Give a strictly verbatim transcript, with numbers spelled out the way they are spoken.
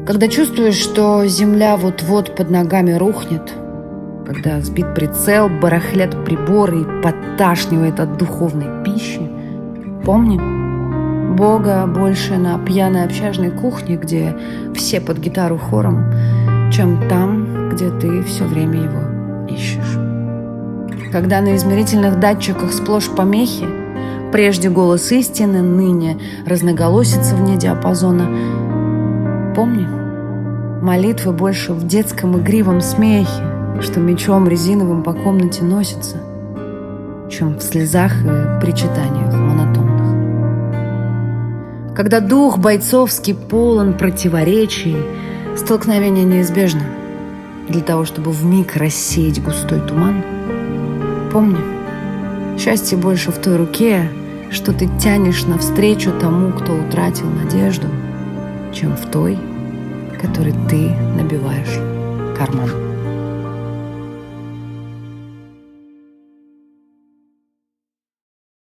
Когда чувствуешь, что земля вот-вот под ногами рухнет, когда сбит прицел, барахлят приборы и подташнивает от духовной пищи, помни, Бога больше на пьяной общажной кухне, где все под гитару хором, чем там, где ты все время его ищешь. Когда на измерительных датчиках сплошь помехи, прежде голос истины, ныне разноголосица вне диапазона, помни, молитвы больше в детском игривом смехе, что мечом резиновым по комнате носится, чем в слезах и причитаниях монотонных. Когда дух бойцовский полон противоречий, столкновение неизбежно. Для того, чтобы вмиг рассеять густой туман, помни, счастье больше в той руке, что ты тянешь навстречу тому, кто утратил надежду, чем в той, которой ты набиваешь карман.